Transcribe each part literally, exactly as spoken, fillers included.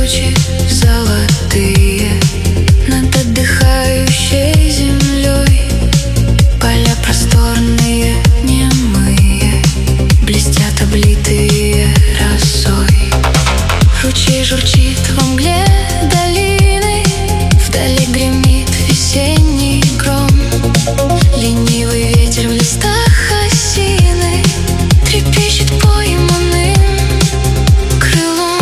тучи золотые над отдыхающей землей. Поля просторные, немые, блестят облитые росой. Ручей журчит во мгле долины, вдали гремит весенний гром. Ленивый ветер в листах осины трепещет пойманным крылом.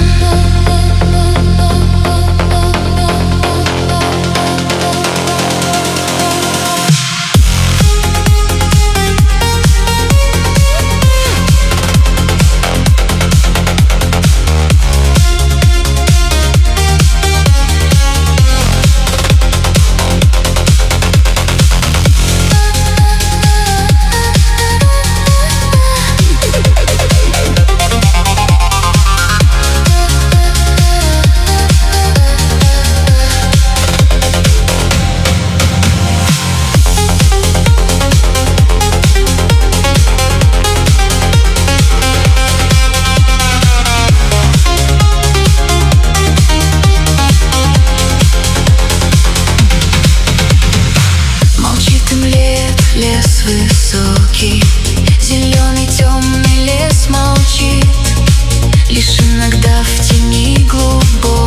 Лес высокий, зеленый темный лес молчит, лишь иногда в тени глубокой